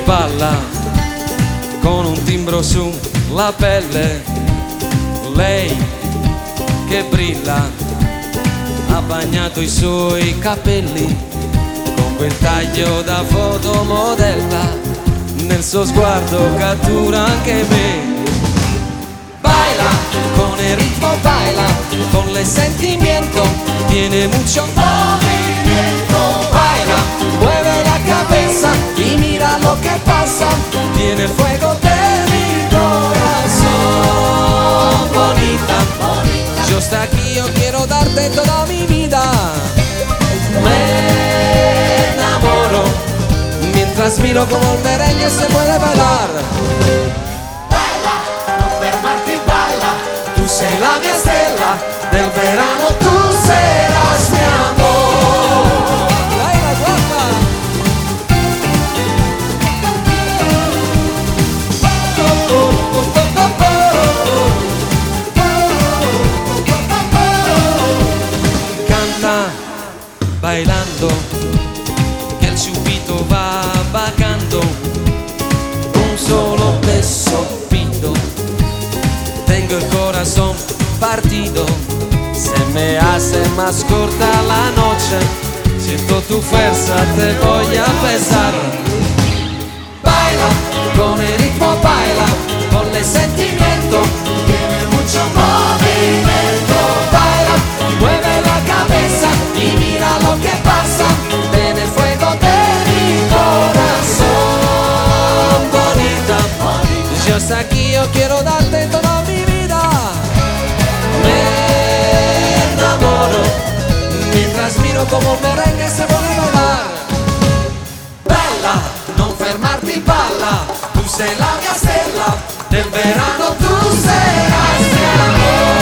balla con un timbro sulla pelle, lei che brilla, ha bagnato i suoi capelli con quel taglio da fotomodella, nel suo sguardo cattura anche me. Baila con el ritmo, baila con el sentimiento, tiene mucho movimiento. Baila, mueve la cabeza y mira lo que pasa, tiene fuego de mi corazón. Bonita, bonita, yo estoy aquí, yo quiero darte toda mi vida. Me enamoro mientras miro como el merengue se puede bailar. Tú sei la mia stella, del verano tú serás mi amor. Dai la guapa! Canta bailando, que el chupito va vagando, un solo beso pido. Tengo el corazón partido, se me hace más corta la noche, siento tu fuerza, te voy a besar. Baila con el ritmo, baila con el sentimiento, tiene mucho movimiento. Baila, mueve la cabeza y mira lo que pasa, en el fuego de mi corazón. Bonita, bonita, yo estoy aquí, yo quiero darte toda mi vida. Me enamoro mientras miro como el merengue se vuole bailar. Bella, non fermarti, balla, tu sei la mia stella, del verano tu seras mi amor.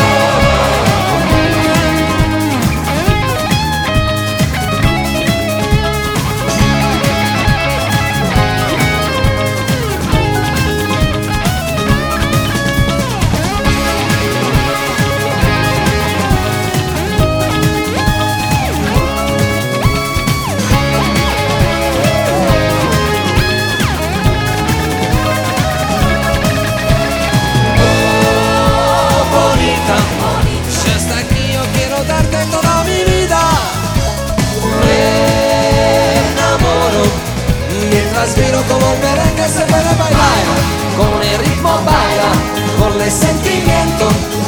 Miro como el merengue se puede bailar, con el ritmo baila, con el sentimiento,